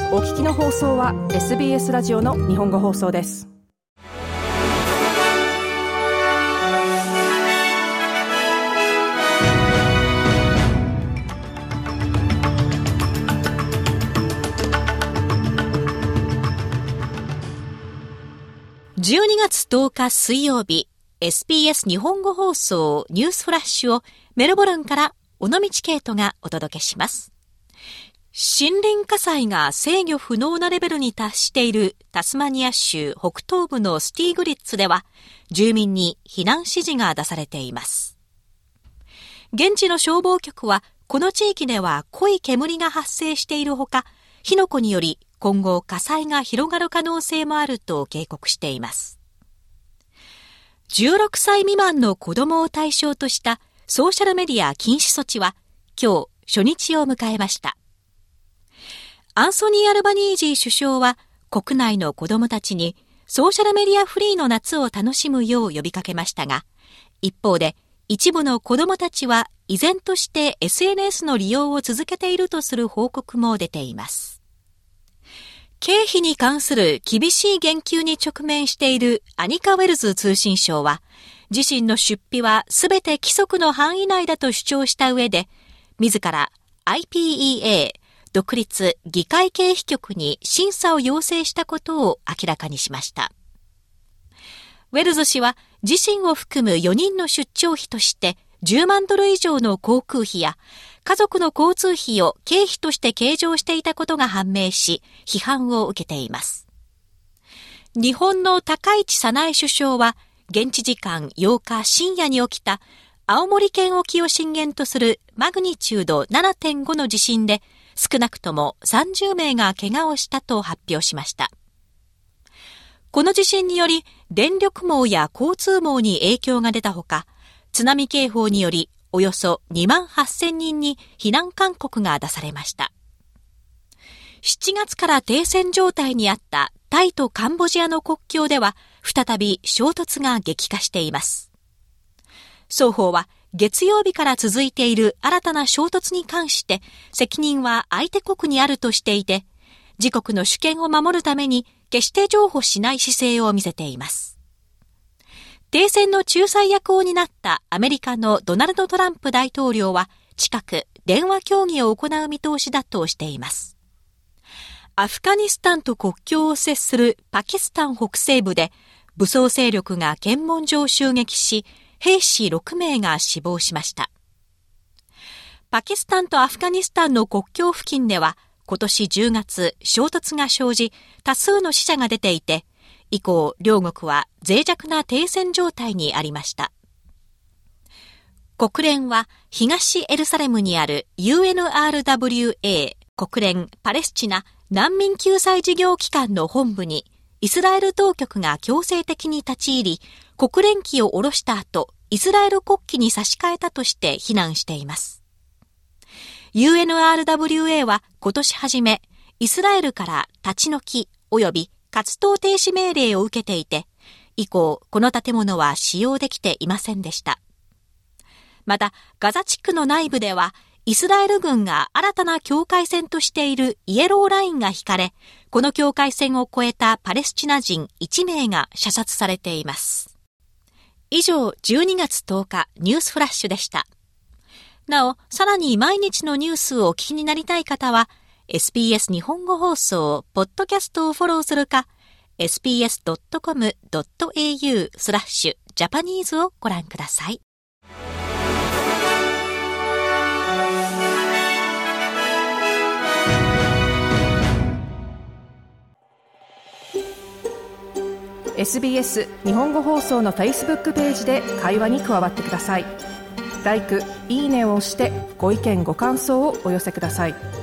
お聞きの放送は SBS ラジオの日本語放送です。 12月10日水曜日、SBS 日本語放送ニュースフラッシュをメルボルンから尾道ケイトがお届けします。森林火災が制御不能なレベルに達しているタスマニア州北東部のスティーグリッツでは、住民に避難指示が出されています。現地の消防局は、この地域では濃い煙が発生しているほか、火の粉により今後火災が広がる可能性もあると警告しています。16歳未満の子供を対象としたソーシャルメディア禁止措置は今日初日を迎えました。アンソニー・アルバニージー首相は国内の子供たちにソーシャルメディアフリーの夏を楽しむよう呼びかけましたが、一方で一部の子供たちは依然として SNS の利用を続けているとする報告も出ています。経費に関する厳しい言及に直面しているアニカ・ウェルズ通信相は、自身の出費はすべて規則の範囲内だと主張した上で、自ら IPEA 独立議会経費局に審査を要請したことを明らかにしました。ウェルズ氏は自身を含む4人の出張費として10万ドル以上の航空費や家族の交通費を経費として計上していたことが判明し、批判を受けています。日本の高市早苗首相は現地時間8日深夜に起きた青森県沖を震源とするマグニチュード 7.5 の地震で少なくとも30名が怪我をしたと発表しました。この地震により電力網や交通網に影響が出たほか、津波警報によりおよそ2万8000人に避難勧告が出されました。7月から停戦状態にあったタイとカンボジアの国境では再び衝突が激化しています。双方は月曜日から続いている新たな衝突に関して責任は相手国にあるとしていて、自国の主権を守るために決して譲歩しない姿勢を見せています。停戦の仲裁役を担ったアメリカのドナルド・トランプ大統領は近く電話協議を行う見通しだとしています。アフガニスタンと国境を接するパキスタン北西部で武装勢力が検問所を襲撃し、兵士6名が死亡しました。パキスタンとアフガニスタンの国境付近では今年10月衝突が生じ、多数の死者が出ていて、以降両国は脆弱な停戦状態にありました。国連は東エルサレムにある UNRWA 国連パレスチナ難民救済事業機関の本部にイスラエル当局が強制的に立ち入り、国連旗を下ろした後、イスラエル国旗に差し替えたとして非難しています。UNRWA は今年初め、イスラエルから立ち退き及び活動停止命令を受けていて、以降この建物は使用できていませんでした。また、ガザ地区の内部では、イスラエル軍が新たな境界線としているイエローラインが引かれ、この境界線を越えたパレスチナ人1名が射殺されています。以上、12月10日ニュースフラッシュでした。なお、さらに毎日のニュースをお聞きになりたい方は、SBS 日本語放送ポッドキャストをフォローするか、sbs.com.au/Japanese をご覧ください。 SBS 日本語放送の Facebook ページで会話に加わってください。LIKE、いいねを押してご意見ご感想をお寄せください。